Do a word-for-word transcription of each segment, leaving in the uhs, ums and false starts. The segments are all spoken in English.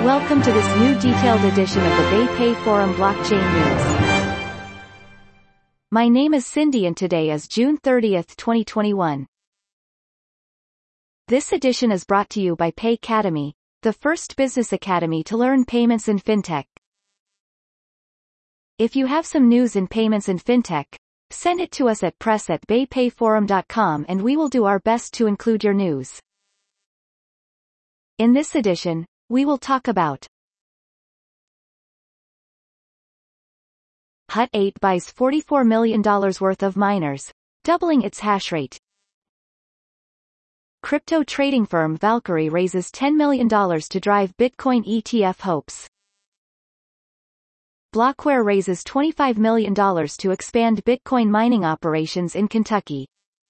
Welcome to this new detailed edition of the BayPay Forum Blockchain News. My name is Cindy and today is June thirtieth, twenty twenty-one. This edition is brought to you by Paycademy, the first business academy to learn payments and fintech. If you have some news in payments and fintech, send it to us at press at baypayforum dot com and we will do our best to include your news. In this edition, we will talk about Hut eight buys forty-four million dollars worth of miners, doubling its hash rate. Crypto trading firm Valkyrie raises ten million dollars to drive Bitcoin E T F hopes. Blockware raises twenty-five million dollars to expand Bitcoin mining operations in Kentucky.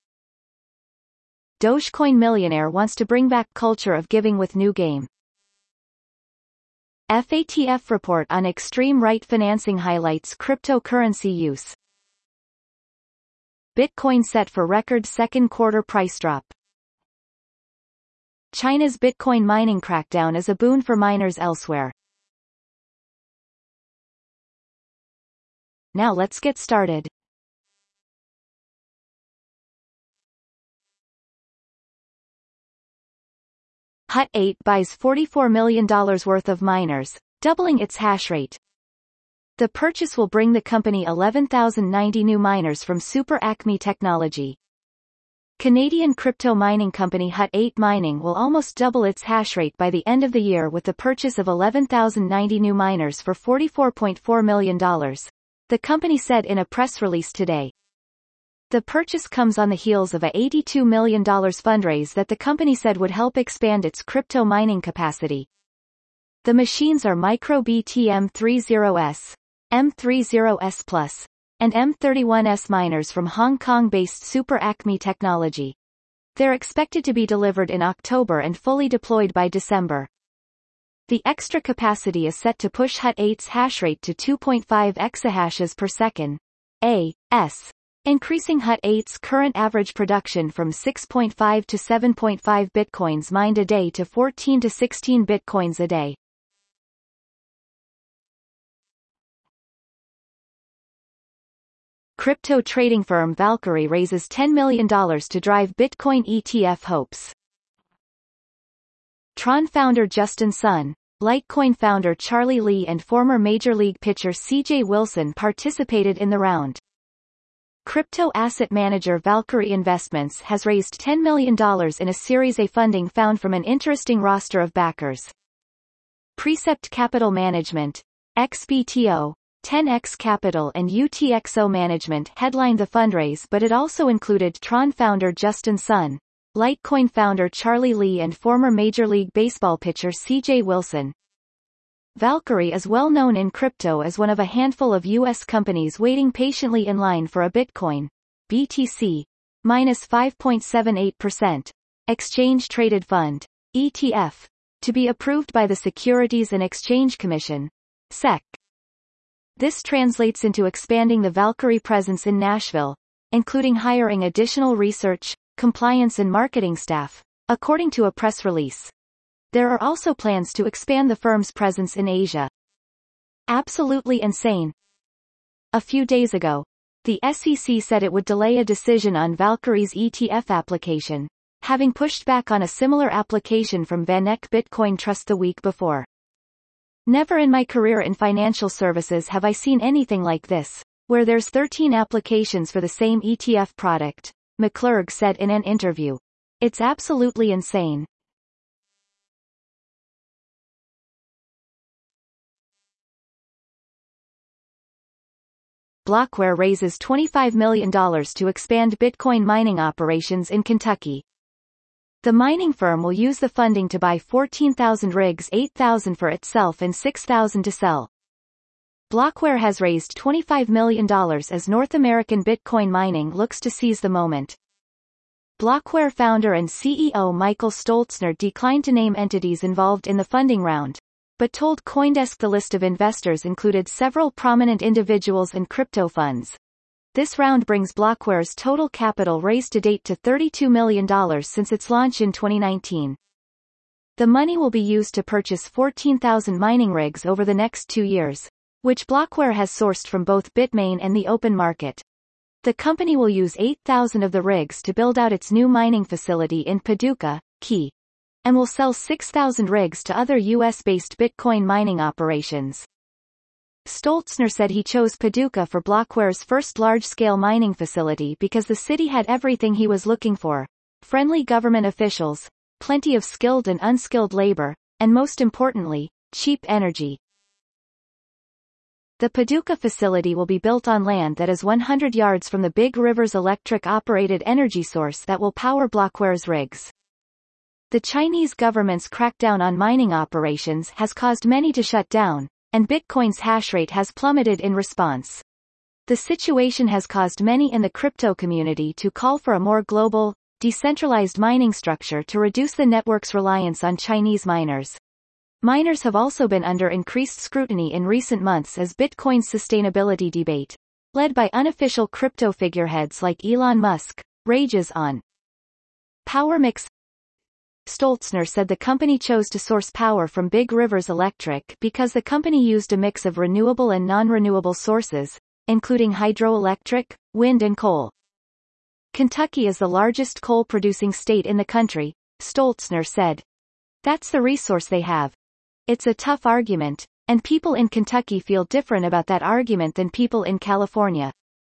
Dogecoin millionaire wants to bring back culture of giving with new game. F A T F report on extreme right financing highlights cryptocurrency use. Bitcoin set for record second quarter price drop. China's Bitcoin mining crackdown is a boon for miners elsewhere. Now let's get started. Hut eight buys forty-four million dollars worth of miners, doubling its hash rate. The purchase will bring the company eleven thousand ninety new miners from Super Acme Technology. Canadian crypto mining company Hut eight Mining will almost double its hash rate by the end of the year with the purchase of eleven thousand ninety new miners for forty-four point four million dollars, the company said in a press release today. The purchase comes on the heels of a eighty-two million dollars fundraise that the company said would help expand its crypto mining capacity. The machines are MicroBT M thirty S, M thirty S Plus, and M thirty-one S miners from Hong Kong-based Super Acme Technology. They're expected to be delivered in October and fully deployed by December. The extra capacity is set to push Hut eight's hash rate to two point five exahashes per second, A S, increasing Hut eight's current average production from six point five to seven point five bitcoins mined a day to fourteen to sixteen bitcoins a day. Crypto trading firm Valkyrie raises ten million dollars to drive Bitcoin E T F hopes. Tron founder Justin Sun, Litecoin founder Charlie Lee and former Major League pitcher C J Wilson participated in the round. Crypto asset manager Valkyrie Investments has raised ten million dollars in a Series A funding found from an interesting roster of backers. Precept Capital Management, X B T O, ten X Capital and U T X O Management headlined the fundraise, but it also included Tron founder Justin Sun, Litecoin founder Charlie Lee and former Major League Baseball pitcher C J Wilson. Valkyrie is well known in crypto as one of a handful of U S companies waiting patiently in line for a Bitcoin, B T C, minus five point seven eight percent, exchange-traded fund, E T F, to be approved by the Securities and Exchange Commission, S E C. This translates into expanding the Valkyrie presence in Nashville, including hiring additional research, compliance and marketing staff, according to a press release. There are also plans to expand the firm's presence in Asia. Absolutely insane. A few days ago, the S E C said it would delay a decision on Valkyrie's E T F application, having pushed back on a similar application from VanEck Bitcoin Trust the week before. Never in my career in financial services have I seen anything like this, where there's thirteen applications for the same E T F product, McClurg said in an interview. It's absolutely insane. Blockware raises twenty-five million dollars to expand Bitcoin mining operations in Kentucky. The mining firm will use the funding to buy fourteen thousand rigs, eight thousand for itself and six thousand to sell. Blockware has raised twenty-five million dollars as North American Bitcoin mining looks to seize the moment. Blockware founder and C E O Michael Stoltzner declined to name entities involved in the funding round, but told CoinDesk the list of investors included several prominent individuals and crypto funds. This round brings Blockware's total capital raised to date to thirty-two million dollars since its launch in twenty nineteen. The money will be used to purchase fourteen thousand mining rigs over the next two years, which Blockware has sourced from both Bitmain and the open market. The company will use eight thousand of the rigs to build out its new mining facility in Paducah, Key, and will sell six thousand rigs to other U S-based Bitcoin mining operations. Stolzner said he chose Paducah for Blockware's first large-scale mining facility because the city had everything he was looking for: friendly government officials, plenty of skilled and unskilled labor, and most importantly, cheap energy. The Paducah facility will be built on land that is one hundred yards from the Big Rivers electric-operated energy source that will power Blockware's rigs. The Chinese government's crackdown on mining operations has caused many to shut down, and Bitcoin's hash rate has plummeted in response. The situation has caused many in the crypto community to call for a more global, decentralized mining structure to reduce the network's reliance on Chinese miners. Miners have also been under increased scrutiny in recent months as Bitcoin's sustainability debate, led by unofficial crypto figureheads like Elon Musk, rages on. Power mix. Stolzner said the company chose to source power from Big Rivers Electric because the company used a mix of renewable and non-renewable sources, including hydroelectric, wind and coal. Kentucky is the largest coal-producing state in the country, Stolzner said. That's the resource they have. It's a tough argument, and people in Kentucky feel different about that argument than people in California.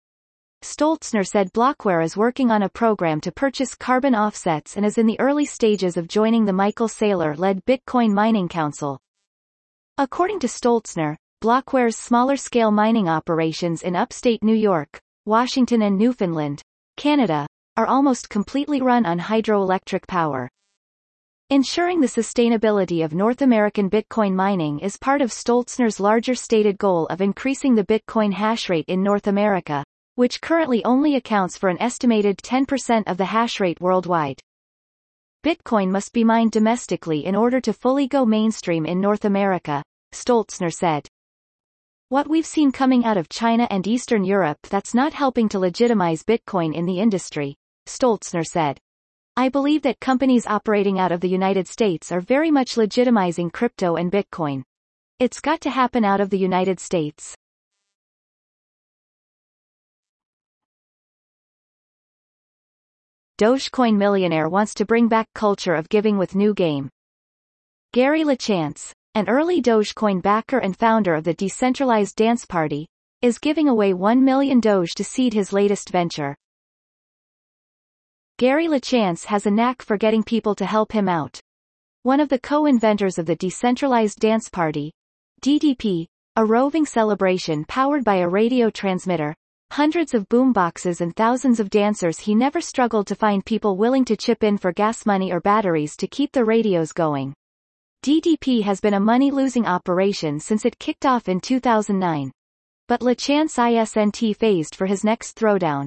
Stolzner said Blockware is working on a program to purchase carbon offsets and is in the early stages of joining the Michael Saylor-led Bitcoin Mining Council. According to Stolzner, Blockware's smaller-scale mining operations in upstate New York, Washington and Newfoundland, Canada, are almost completely run on hydroelectric power. Ensuring the sustainability of North American Bitcoin mining is part of Stolzner's larger stated goal of increasing the Bitcoin hash rate in North America, which currently only accounts for an estimated ten percent of the hash rate worldwide. Bitcoin must be mined domestically in order to fully go mainstream in North America, Stolzner said. What we've seen coming out of China and Eastern Europe that's not helping to legitimize Bitcoin in the industry, Stolzner said. I believe that companies operating out of the United States are very much legitimizing crypto and Bitcoin. It's got to happen out of the United States. Dogecoin millionaire wants to bring back culture of giving with new game. Gary LaChance, an early Dogecoin backer and founder of the decentralized dance party, is giving away one million Doge to seed his latest venture. Gary LaChance has a knack for getting people to help him out. One of the co-inventors of the Decentralized Dance Party, D D P, a roving celebration powered by a radio transmitter, hundreds of boomboxes and thousands of dancers, he never struggled to find people willing to chip in for gas money or batteries to keep the radios going. D D P has been a money-losing operation since it kicked off in two thousand nine. But LaChance isn't phased for his next throwdown.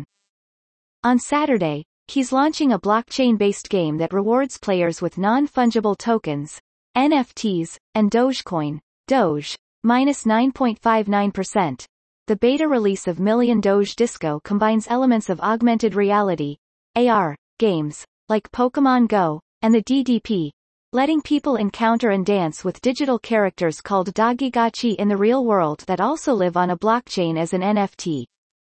On Saturday, he's launching a blockchain-based game that rewards players with non-fungible tokens, N F Ts, and Dogecoin, Doge, minus nine point five nine percent. The beta release of Million Doge Disco combines elements of augmented reality, A R, games, like Pokemon Go, and the D D P, letting people encounter and dance with digital characters called Dogigachi in the real world that also live on a blockchain as an N F T.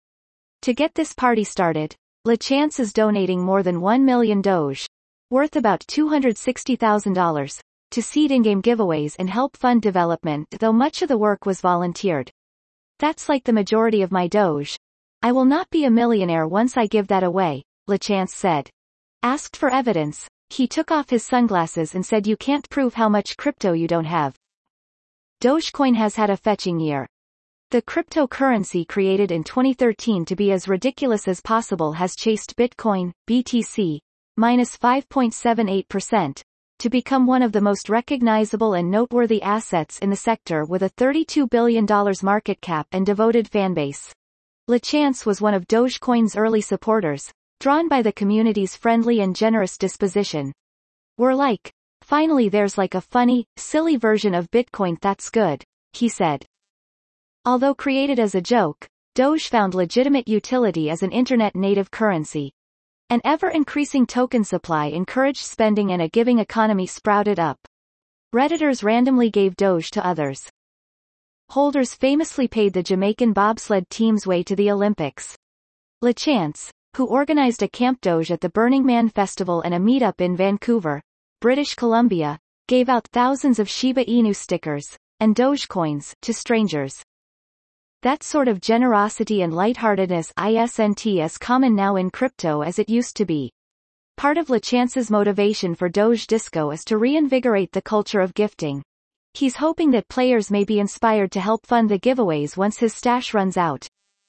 To get this party started, LaChance is donating more than one million Doge, worth about two hundred sixty thousand dollars, to seed in-game giveaways and help fund development, though much of the work was volunteered. That's like the majority of my Doge. I will not be a millionaire once I give that away, LaChance said. Asked for evidence, he took off his sunglasses and said, you can't prove how much crypto you don't have. Dogecoin has had a fetching year. The cryptocurrency created in twenty thirteen to be as ridiculous as possible has chased Bitcoin, B T C, minus five point seven eight percent, to become one of the most recognizable and noteworthy assets in the sector with a thirty-two billion dollars market cap and devoted fanbase. LaChance was one of Dogecoin's early supporters, drawn by the community's friendly and generous disposition. We're like, finally there's like a funny, silly version of Bitcoin that's good, he said. Although created as a joke, Doge found legitimate utility as an internet-native currency. An ever-increasing token supply encouraged spending and a giving economy sprouted up. Redditors randomly gave Doge to others. Holders famously paid the Jamaican bobsled team's way to the Olympics. LeChance, who organized a Camp Doge at the Burning Man Festival and a meetup in Vancouver, British Columbia, gave out thousands of Shiba Inu stickers and Dogecoins to strangers. That sort of generosity and lightheartedness isn't as common now in crypto as it used to be. Part of LeChance's motivation for Doge Disco is to reinvigorate the culture of gifting. He's hoping that players may be inspired to help fund the giveaways once his stash runs out.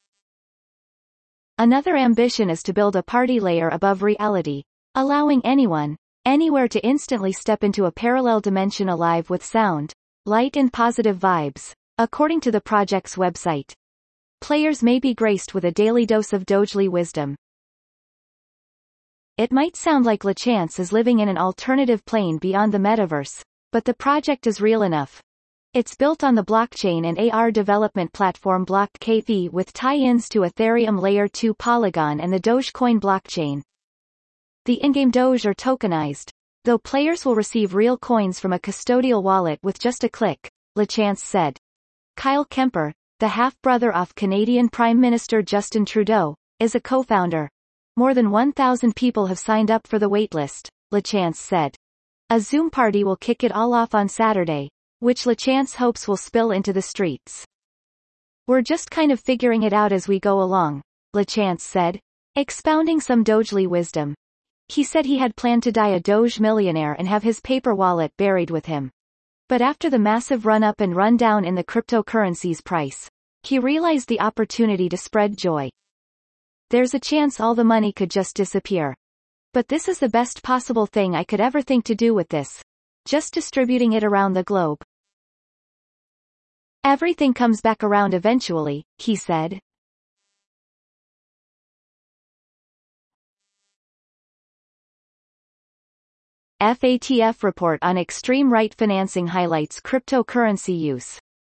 Another ambition is to build a party layer above reality, allowing anyone, anywhere to instantly step into a parallel dimension alive with sound, light and positive vibes. According to the project's website, players may be graced with a daily dose of Dogely wisdom. It might sound like LeChance is living in an alternative plane beyond the metaverse, but the project is real enough. It's built on the blockchain and A R development platform BlockKV with tie-ins to Ethereum Layer two Polygon and the Dogecoin blockchain. The in-game Doge are tokenized, though players will receive real coins from a custodial wallet with just a click, LeChance said. Kyle Kemper, the half-brother of Canadian Prime Minister Justin Trudeau, is a co-founder. More than one thousand people have signed up for the waitlist, LeChance said. A Zoom party will kick it all off on Saturday, which LeChance hopes will spill into the streets. We're just kind of figuring it out as we go along, LeChance said, expounding some Dogely wisdom. He said he had planned to die a Doge millionaire and have his paper wallet buried with him. But after the massive run-up and run-down in the cryptocurrency's price, he realized the opportunity to spread joy. There's a chance all the money could just disappear. But this is the best possible thing I could ever think to do with this. Just distributing it around the globe. Everything comes back around eventually, he said. F A T F report on extreme right financing highlights cryptocurrency use.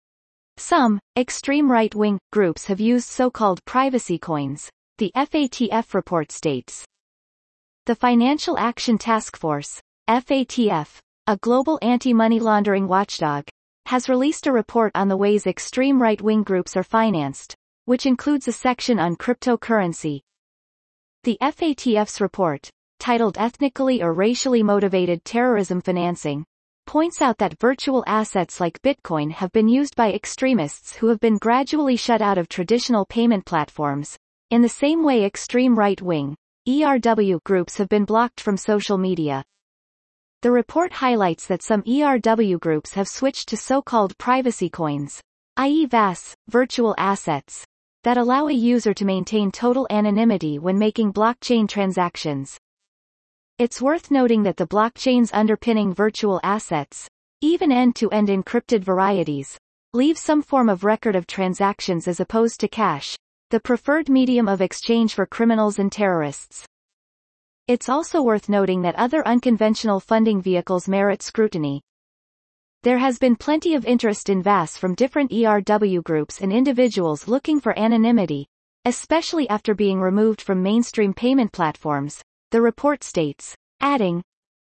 Some, extreme right-wing, groups have used so-called privacy coins, the F A T F report states. The Financial Action Task Force, F A T F, a global anti-money laundering watchdog, has released a report on the ways extreme right-wing groups are financed, which includes a section on cryptocurrency. The F A T F's report, titled Ethnically or Racially Motivated Terrorism Financing, points out that virtual assets like Bitcoin have been used by extremists who have been gradually shut out of traditional payment platforms, in the same way extreme right-wing, E R W groups have been blocked from social media. The report highlights that some E R W groups have switched to so-called privacy coins, that is V A S, virtual assets, that allow a user to maintain total anonymity when making blockchain transactions. It's worth noting that the blockchains underpinning virtual assets, even end-to-end encrypted varieties, leave some form of record of transactions as opposed to cash, the preferred medium of exchange for criminals and terrorists. It's also worth noting that other unconventional funding vehicles merit scrutiny. There has been plenty of interest in V A S from different E R W groups and individuals looking for anonymity, especially after being removed from mainstream payment platforms, the report states, adding,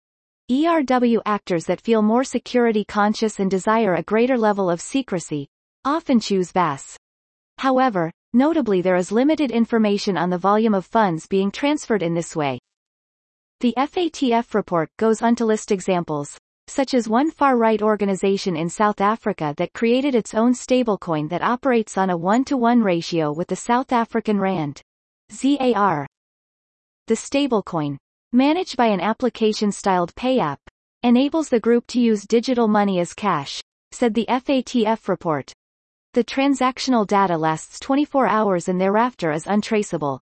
E R W actors that feel more security conscious and desire a greater level of secrecy often choose V A S. However, notably there is limited information on the volume of funds being transferred in this way. The F A T F report goes on to list examples, such as one far-right organization in South Africa that created its own stablecoin that operates on a one-to-one ratio with the South African rand. Z A R. The stablecoin, managed by an application-styled pay app, enables the group to use digital money as cash, said the F A T F report. The transactional data lasts twenty-four hours and thereafter is untraceable.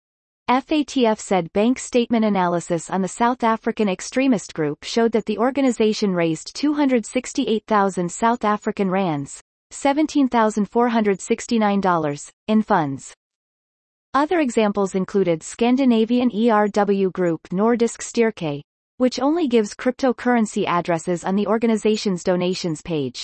F A T F said bank statement analysis on the South African extremist group showed that the organization raised two hundred sixty-eight thousand South African rands, seventeen thousand four hundred sixty-nine dollars, in funds. Other examples included Scandinavian E R W group Nordisk Styrke, which only gives cryptocurrency addresses on the organization's donations page.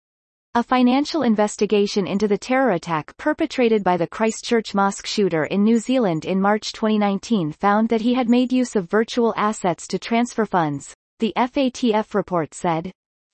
A financial investigation into the terror attack perpetrated by the Christchurch mosque shooter in New Zealand in March twenty nineteen found that he had made use of virtual assets to transfer funds, the F A T F report said.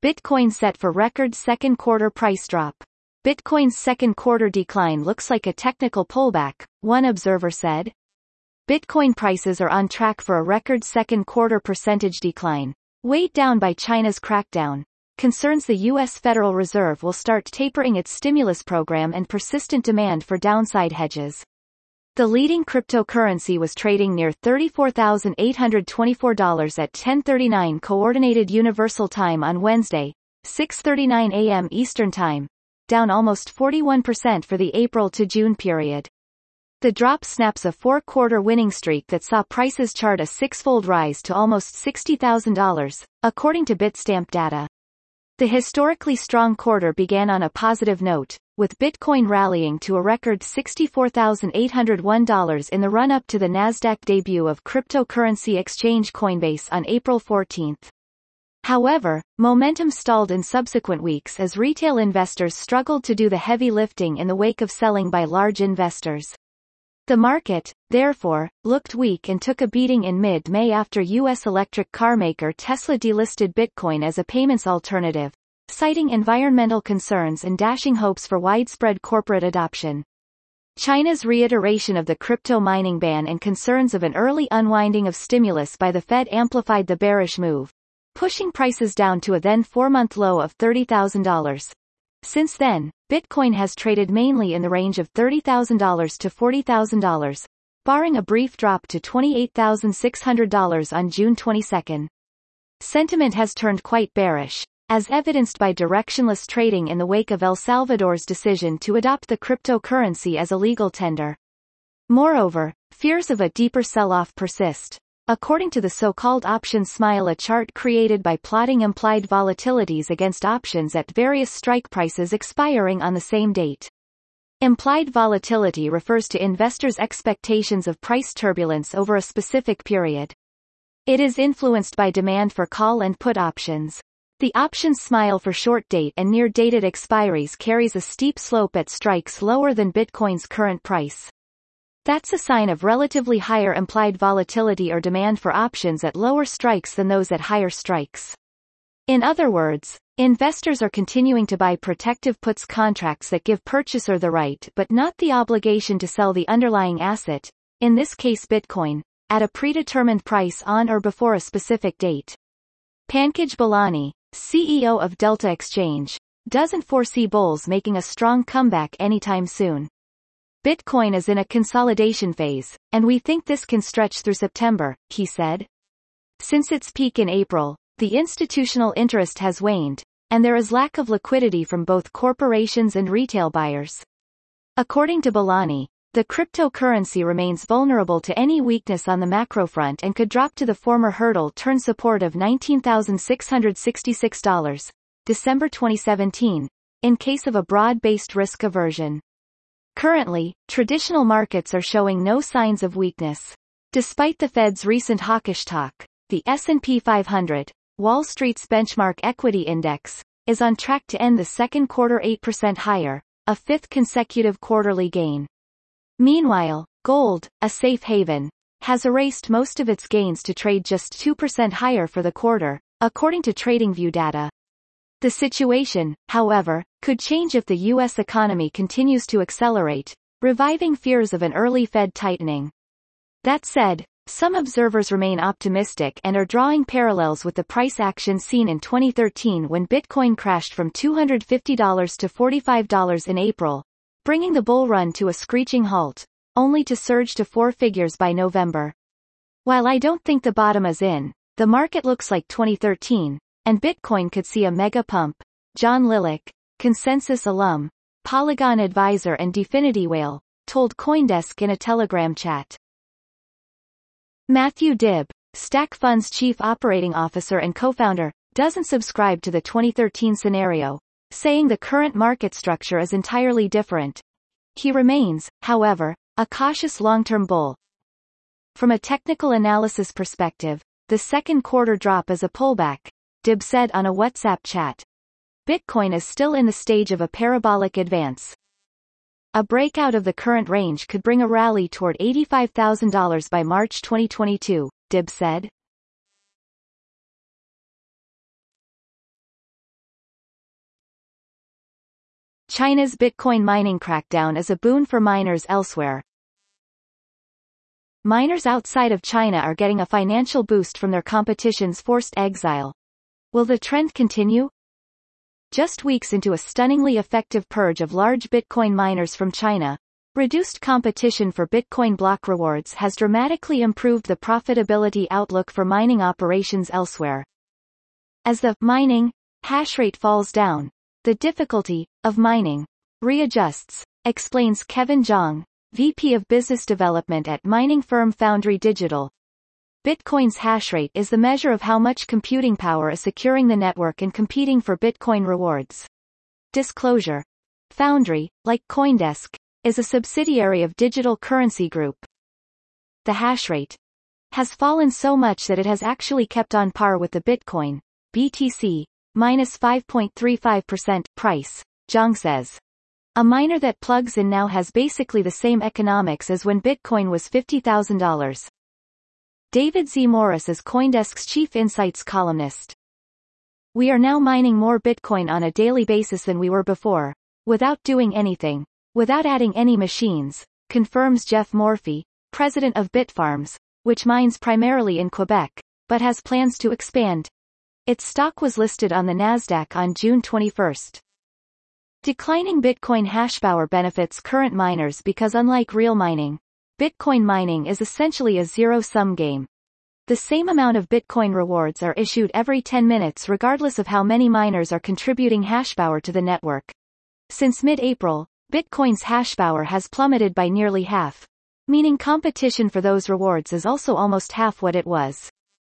Bitcoin set for record second quarter price drop. Bitcoin's second quarter decline looks like a technical pullback, one observer said. Bitcoin prices are on track for a record second quarter percentage decline, weighed down by China's crackdown. Concerns the U S Federal Reserve will start tapering its stimulus program and persistent demand for downside hedges. The leading cryptocurrency was trading near thirty-four thousand eight hundred twenty-four dollars at ten thirty-nine Coordinated Universal Time on Wednesday, six thirty-nine a m Eastern Time, down almost forty-one percent for the April to June period. The drop snaps a four-quarter winning streak that saw prices chart a six-fold rise to almost sixty thousand dollars, according to Bitstamp data. The historically strong quarter began on a positive note, with Bitcoin rallying to a record sixty-four thousand eight hundred one dollars in the run-up to the Nasdaq debut of cryptocurrency exchange Coinbase on April fourteenth. However, momentum stalled in subsequent weeks as retail investors struggled to do the heavy lifting in the wake of selling by large investors. The market, therefore, looked weak and took a beating in mid-May after U S electric car maker Tesla delisted Bitcoin as a payments alternative, citing environmental concerns and dashing hopes for widespread corporate adoption. China's reiteration of the crypto mining ban and concerns of an early unwinding of stimulus by the Fed amplified the bearish move, pushing prices down to a then four-month low of thirty thousand dollars. Since then, Bitcoin has traded mainly in the range of thirty thousand dollars to forty thousand dollars, barring a brief drop to twenty-eight thousand six hundred dollars on June twenty-second. Sentiment has turned quite bearish, as evidenced by directionless trading in the wake of El Salvador's decision to adopt the cryptocurrency as a legal tender. Moreover, fears of a deeper sell-off persist. According to the so-called option smile, a chart created by plotting implied volatilities against options at various strike prices expiring on the same date. Implied volatility refers to investors' expectations of price turbulence over a specific period. It is influenced by demand for call and put options. The option smile for short date and near-dated expiries carries a steep slope at strikes lower than Bitcoin's current price. That's a sign of relatively higher implied volatility or demand for options at lower strikes than those at higher strikes. In other words, investors are continuing to buy protective puts contracts that give purchaser the right but not the obligation to sell the underlying asset, in this case Bitcoin, at a predetermined price on or before a specific date. Pankaj Balani, C E O of Delta Exchange, doesn't foresee bulls making a strong comeback anytime soon. Bitcoin is in a consolidation phase, and we think this can stretch through September, he said. Since its peak in April, the institutional interest has waned, and there is lack of liquidity from both corporations and retail buyers. According to Balani, the cryptocurrency remains vulnerable to any weakness on the macro front and could drop to the former hurdle turn support of nineteen thousand six hundred sixty-six dollars, December twenty seventeen, in case of a broad-based risk aversion. Currently, traditional markets are showing no signs of weakness. Despite the Fed's recent hawkish talk, the S and P five hundred, Wall Street's benchmark equity index, is on track to end the second quarter eight percent higher, a fifth consecutive quarterly gain. Meanwhile, gold, a safe haven, has erased most of its gains to trade just two percent higher for the quarter, according to TradingView data. The situation, however, could change if the U S economy continues to accelerate, reviving fears of an early Fed tightening. That said, some observers remain optimistic and are drawing parallels with the price action seen in twenty thirteen when Bitcoin crashed from two hundred fifty dollars to forty-five dollars in April, bringing the bull run to a screeching halt, only to surge to four figures by November. While I don't think the bottom is in, the market looks like twenty thirteen, and Bitcoin could see a mega pump. John Lilick, Consensus alum, Polygon advisor and Definity Whale, told CoinDesk in a Telegram chat. Matthew Dibb, Stack Fund's chief operating officer and co-founder, doesn't subscribe to the twenty thirteen scenario, saying the current market structure is entirely different. He remains, however, a cautious long-term bull. From a technical analysis perspective, the second quarter drop is a pullback, Dibb said on a WhatsApp chat. Bitcoin is still in the stage of a parabolic advance. A breakout of the current range could bring a rally toward eighty-five thousand dollars by March twenty twenty-two, Dibb said. China's Bitcoin mining crackdown is a boon for miners elsewhere. Miners outside of China are getting a financial boost from their competition's forced exile. Will the trend continue? Just weeks into a stunningly effective purge of large Bitcoin miners from China, reduced competition for Bitcoin block rewards has dramatically improved the profitability outlook for mining operations elsewhere. As the mining hash rate falls down, the difficulty of mining readjusts, explains Kevin Zhang, V P of Business Development at mining firm Foundry Digital. Bitcoin's hash rate is the measure of how much computing power is securing the network and competing for Bitcoin rewards. Disclosure. Foundry, like CoinDesk, is a subsidiary of Digital Currency Group. The hash rate has fallen so much that it has actually kept on par with the Bitcoin, B T C, minus five point three five percent price, Zhang says. A miner that plugs in now has basically the same economics as when Bitcoin was fifty thousand dollars. David Z. Morris is CoinDesk's chief insights columnist. We are now mining more Bitcoin on a daily basis than we were before, without doing anything, without adding any machines, confirms Jeff Morphy, president of Bitfarms, which mines primarily in Quebec, but has plans to expand. Its stock was listed on the Nasdaq on June twenty-first. Declining Bitcoin hashpower benefits current miners because unlike real mining, Bitcoin mining is essentially a zero-sum game. The same amount of Bitcoin rewards are issued every ten minutes regardless of how many miners are contributing hashpower to the network. Since mid-April, Bitcoin's hashpower has plummeted by nearly half, meaning competition for those rewards is also almost half what it was.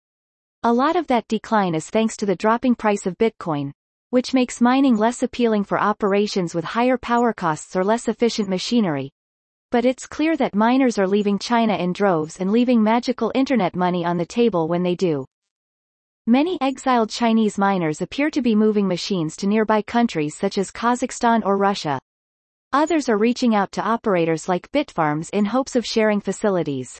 A lot of that decline is thanks to the dropping price of Bitcoin, which makes mining less appealing for operations with higher power costs or less efficient machinery. But it's clear that miners are leaving China in droves and leaving magical internet money on the table when they do. Many exiled Chinese miners appear to be moving machines to nearby countries such as Kazakhstan or Russia. Others are reaching out to operators like Bitfarms in hopes of sharing facilities.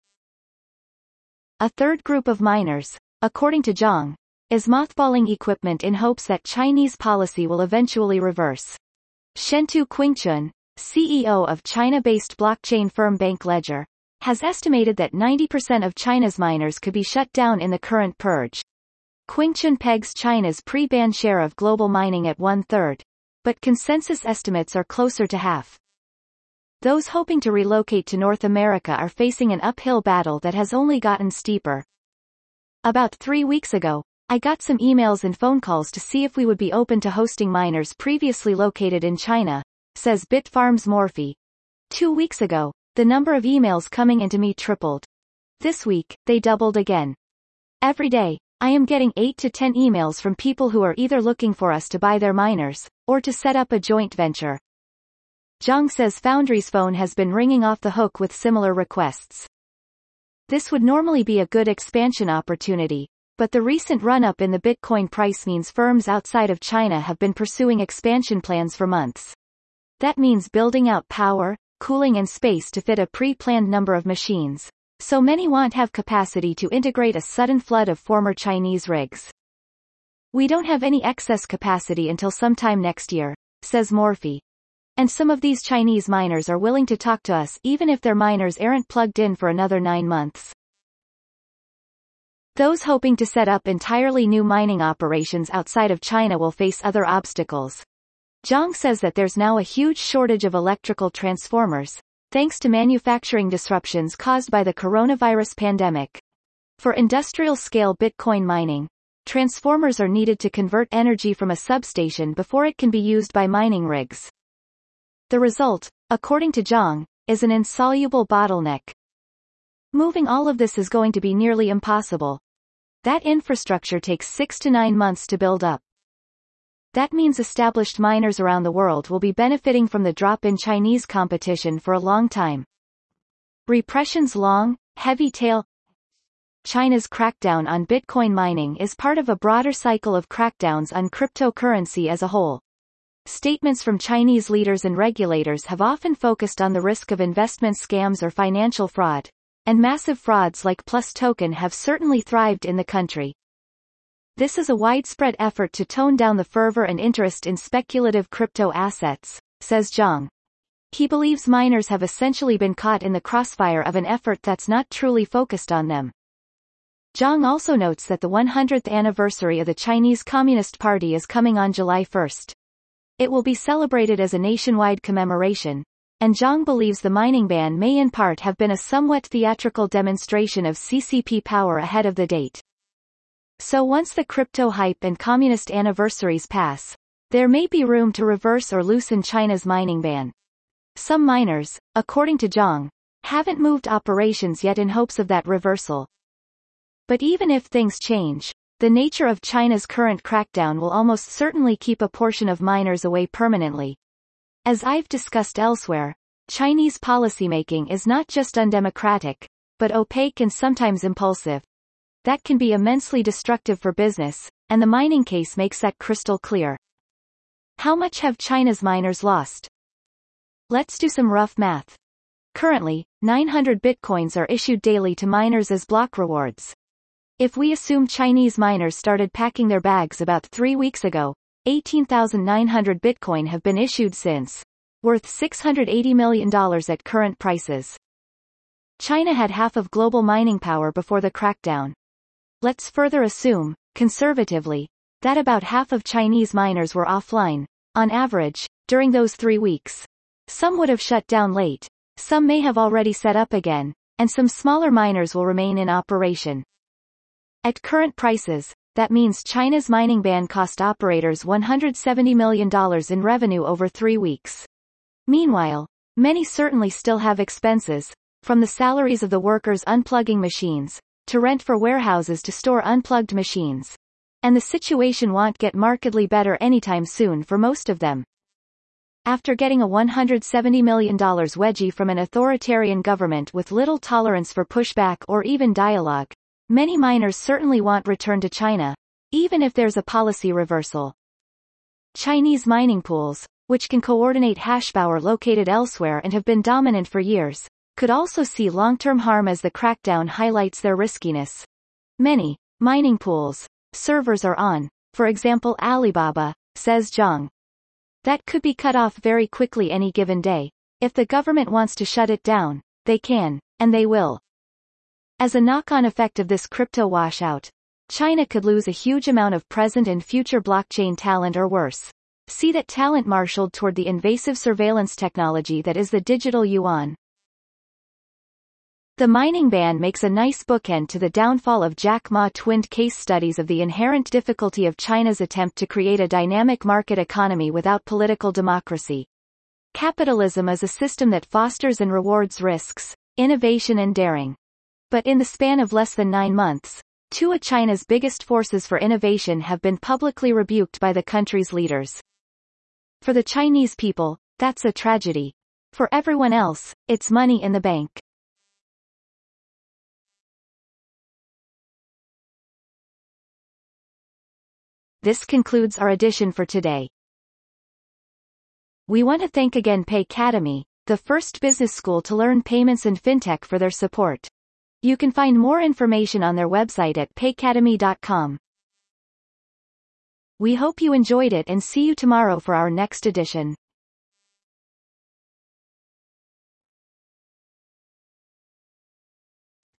A third group of miners, according to Zhang, is mothballing equipment in hopes that Chinese policy will eventually reverse. Shentu Qingchun, C E O of China-based blockchain firm Bank Ledger, has estimated that ninety percent of China's miners could be shut down in the current purge. Qingchun pegs China's pre-ban share of global mining at one-third, but consensus estimates are closer to half. Those hoping to relocate to North America are facing an uphill battle that has only gotten steeper. About three weeks ago, I got some emails and phone calls to see if we would be open to hosting miners previously located in China, says Bitfarms Morphy. Two weeks ago, the number of emails coming into me tripled. This week, they doubled again. Every day, I am getting eight to ten emails from people who are either looking for us to buy their miners, or to set up a joint venture. Zhang says Foundry's phone has been ringing off the hook with similar requests. This would normally be a good expansion opportunity, but the recent run-up in the Bitcoin price means firms outside of China have been pursuing expansion plans for months. That means building out power, cooling and space to fit a pre-planned number of machines, so many won't have capacity to integrate a sudden flood of former Chinese rigs. We don't have any excess capacity until sometime next year, says Morphy. And some of these Chinese miners are willing to talk to us even if their miners aren't plugged in for another nine months. Those hoping to set up entirely new mining operations outside of China will face other obstacles. Zhang says that there's now a huge shortage of electrical transformers, thanks to manufacturing disruptions caused by the coronavirus pandemic. For industrial-scale Bitcoin mining, transformers are needed to convert energy from a substation before it can be used by mining rigs. The result, according to Zhang, is an insoluble bottleneck. Moving all of this is going to be nearly impossible. That infrastructure takes six to nine months to build up. That means established miners around the world will be benefiting from the drop in Chinese competition for a long time. Repression's long, heavy tail. China's crackdown on Bitcoin mining is part of a broader cycle of crackdowns on cryptocurrency as a whole. Statements from Chinese leaders and regulators have often focused on the risk of investment scams or financial fraud, and massive frauds like Plus Token have certainly thrived in the country. This is a widespread effort to tone down the fervor and interest in speculative crypto assets, says Zhang. He believes miners have essentially been caught in the crossfire of an effort that's not truly focused on them. Zhang also notes that the one hundredth anniversary of the Chinese Communist Party is coming on July first. It will be celebrated as a nationwide commemoration, and Zhang believes the mining ban may in part have been a somewhat theatrical demonstration of C C P power ahead of the date. So once the crypto hype and communist anniversaries pass, there may be room to reverse or loosen China's mining ban. Some miners, according to Zhang, haven't moved operations yet in hopes of that reversal. But even if things change, the nature of China's current crackdown will almost certainly keep a portion of miners away permanently. As I've discussed elsewhere, Chinese policymaking is not just undemocratic, but opaque and sometimes impulsive. That can be immensely destructive for business, and the mining case makes that crystal clear. How much have China's miners lost? Let's do some rough math. Currently, nine hundred bitcoins are issued daily to miners as block rewards. If we assume Chinese miners started packing their bags about three weeks ago, eighteen thousand nine hundred bitcoin have been issued since, worth six hundred eighty million dollars at current prices. China had half of global mining power before the crackdown. Let's further assume, conservatively, that about half of Chinese miners were offline, on average, during those three weeks. Some would have shut down late, some may have already set up again, and some smaller miners will remain in operation. At current prices, that means China's mining ban cost operators one hundred seventy million dollars in revenue over three weeks. Meanwhile, many certainly still have expenses, from the salaries of the workers unplugging machines, to rent for warehouses to store unplugged machines. And the situation won't get markedly better anytime soon for most of them. After getting a one hundred seventy million dollars wedgie from an authoritarian government with little tolerance for pushback or even dialogue, many miners certainly want return to China, even if there's a policy reversal. Chinese mining pools, which can coordinate hashpower located elsewhere and have been dominant for years, could also see long-term harm as the crackdown highlights their riskiness. Many mining pools servers are on, for example Alibaba, says Zhang. That could be cut off very quickly any given day. If the government wants to shut it down, they can, and they will. As a knock-on effect of this crypto washout, China could lose a huge amount of present and future blockchain talent or worse. See that talent marshaled toward the invasive surveillance technology that is the digital yuan. The mining ban makes a nice bookend to the downfall of Jack Ma twinned case studies of the inherent difficulty of China's attempt to create a dynamic market economy without political democracy. Capitalism is a system that fosters and rewards risks, innovation and daring. But in the span of less than nine months, two of China's biggest forces for innovation have been publicly rebuked by the country's leaders. For the Chinese people, that's a tragedy. For everyone else, it's money in the bank. This concludes our edition for today. We want to thank again Paycademy, the first business school to learn payments and fintech, for their support. You can find more information on their website at paycademy dot com. We hope you enjoyed it and see you tomorrow for our next edition.